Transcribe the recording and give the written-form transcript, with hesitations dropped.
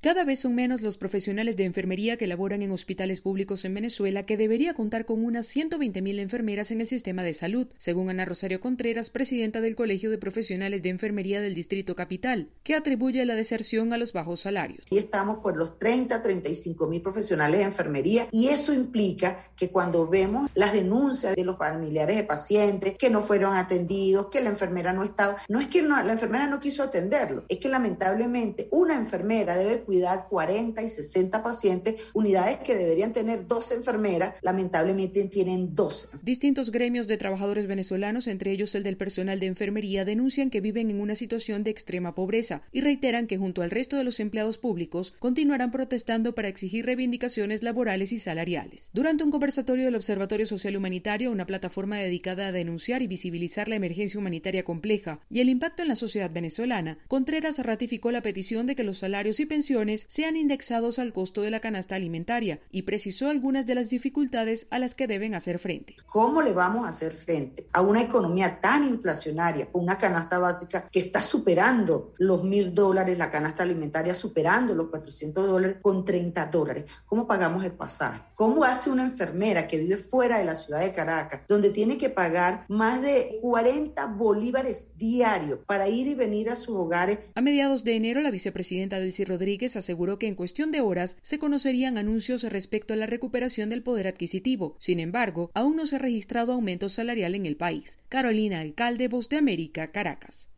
Cada vez son menos los profesionales de enfermería que laboran en hospitales públicos en Venezuela, que debería contar con unas 120.000 enfermeras en el sistema de salud, según Ana Rosario Contreras, presidenta del Colegio de Profesionales de Enfermería del Distrito Capital, que atribuye la deserción a los bajos salarios. Y estamos por los 35.000 profesionales de enfermería, y eso implica que cuando vemos las denuncias de los familiares de pacientes que no fueron atendidos, que la enfermera no estaba, no es que la enfermera no quiso atenderlo, es que lamentablemente una enfermera debe cuidar 40 y 60 pacientes, unidades que deberían tener 12 enfermeras, lamentablemente tienen 12. Distintos gremios de trabajadores venezolanos, entre ellos el del personal de enfermería, denuncian que viven en una situación de extrema pobreza y reiteran que junto al resto de los empleados públicos continuarán protestando para exigir reivindicaciones laborales y salariales. Durante un conversatorio del Observatorio Social Humanitario, una plataforma dedicada a denunciar y visibilizar la emergencia humanitaria compleja y el impacto en la sociedad venezolana, Contreras ratificó la petición de que los salarios y pensiones sean indexados al costo de la canasta alimentaria y precisó algunas de las dificultades a las que deben hacer frente. ¿Cómo le vamos a hacer frente a una economía tan inflacionaria, con una canasta básica que está superando los $1.000, la canasta alimentaria superando los $400 con $30? ¿Cómo pagamos el pasaje? ¿Cómo hace una enfermera que vive fuera de la ciudad de Caracas, donde tiene que pagar más de 40 bolívares diarios para ir y venir a sus hogares? A mediados de enero, la vicepresidenta Delcy Rodríguez aseguró que en cuestión de horas se conocerían anuncios respecto a la recuperación del poder adquisitivo. Sin embargo, aún no se ha registrado aumento salarial en el país. Carolina Alcalde, Voz de América, Caracas.